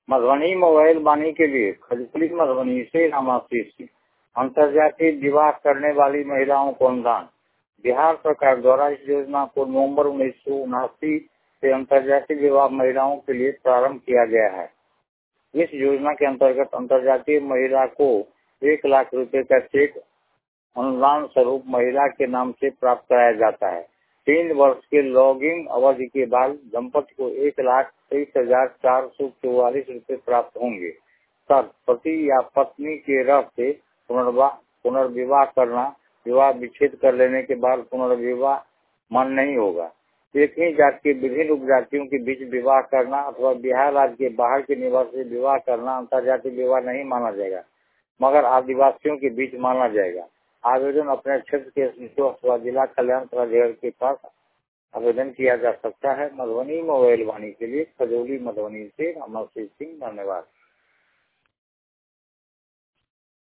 Madhubani mobile वाणी के लिए खजूरी मधुबनी से रामाशीष सिंह। अंतर्जातीय विवाह करने वाली महिलाओं को अनुदान। बिहार सरकार द्वारा इस योजना को नवंबर 1979 से अंतर्जातीय विवाह महिलाओं के लिए प्रारंभ किया गया है। इस योजना के अंतर्गत अंतर्जातीय महिला को 1 लाख रुपए का चेक अनुदान स्वरूप महिला के नाम से प्राप्त कराया जाता है। 3 वर्ष के लॉगिंग अवधि के बाद दंपति को 1,23,444 रुपए प्राप्त होंगे। तब पति या पत्नी के रहते पुनर्विवाह करना, विवाह विच्छेद कर लेने के बाद पुनर्विवाह मान्य नहीं होगा। एक ही जाति के विभिन्न उपजातियों के बीच विवाह करना अथवा बिहार राज्य के बाहर के निवासी विवाह करना अंतर्जातीय विवाह नहीं माना जाएगा, मगर आदिवासियों के बीच माना जाएगा। आवेदन अपने क्षेत्र के एसडीओ अथवा जिला कल्याण प्राधिकारी के पास आवेदन किया जा सकता है। मधुबनी मोबाइल वाणी के लिए खजौली मधुबनी से रामाशीष सिंह। धन्यवाद।